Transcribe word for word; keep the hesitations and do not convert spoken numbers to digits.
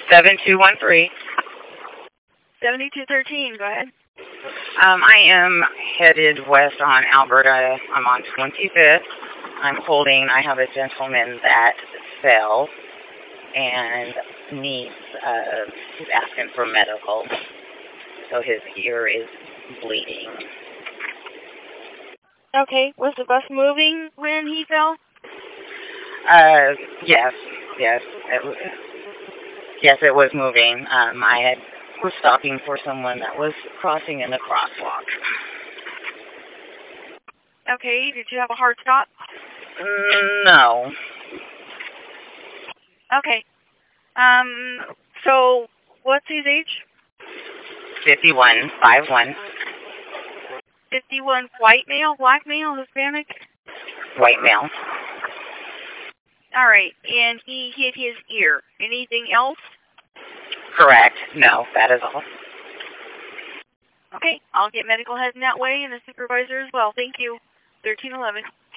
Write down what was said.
seven two one three. seventy-two thirteen, go ahead. Um, I am headed west on Alberta. I'm on twenty-fifth. I'm holding, I have a gentleman that fell and needs, uh, he's asking for medical. So his ear is bleeding. Okay, was the bus moving when he fell? Uh, yes, yes. It was, yes, it was moving. Um, I had was stopping for someone that was crossing in a crosswalk. Okay, did you have a hard stop? Mm, no. Okay. Um, so, what's his age? fifty-one, five one. fifty-one, white male, black male, Hispanic? White male. All right, and he hit his ear. Anything else? Correct. No, that is all. Okay, I'll get medical heading that way and the supervisor as well. Thank you. thirteen eleven.